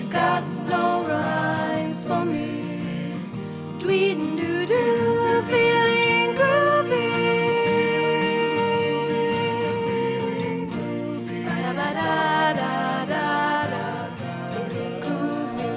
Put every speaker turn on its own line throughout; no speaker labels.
got no rhymes for me. Tweet and doo-doo, feeling groovy. Ba-da-ba-da-da-da-da, groovy.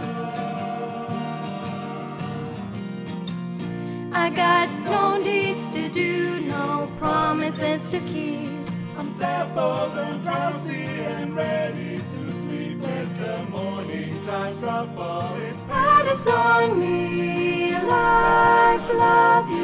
I got no deeds to do, no promises to keep.
I'm dappled and drowsy and ready to sleep. Let the morning time drop all its
That is on me, life, love you.